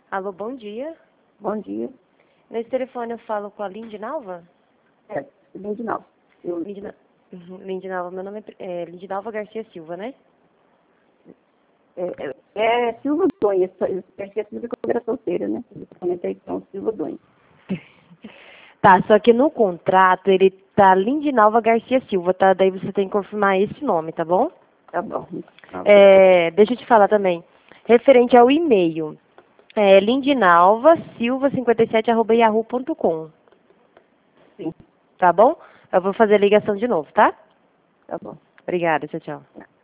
Alô, bom dia. Bom dia. Nesse telefone eu falo com a Lindinalva? Lindinalva. Lindinalva, meu nome é Lindinalva Garcia Silva, né? Silva Donha, Garcia Silva quando era solteira, né? Eu comentei com Silva Donha. Tá, só que no contrato ele tá Lindinalva Garcia Silva, tá? Daí você tem que confirmar esse nome, tá bom? Tá bom. Deixa eu te falar também. Referente ao e-mail, lindinalvasilva57@yahoo.com. Sim, Tá bom? Eu vou fazer a ligação de novo, tá? tá bom. Obrigada, tchau, tchau.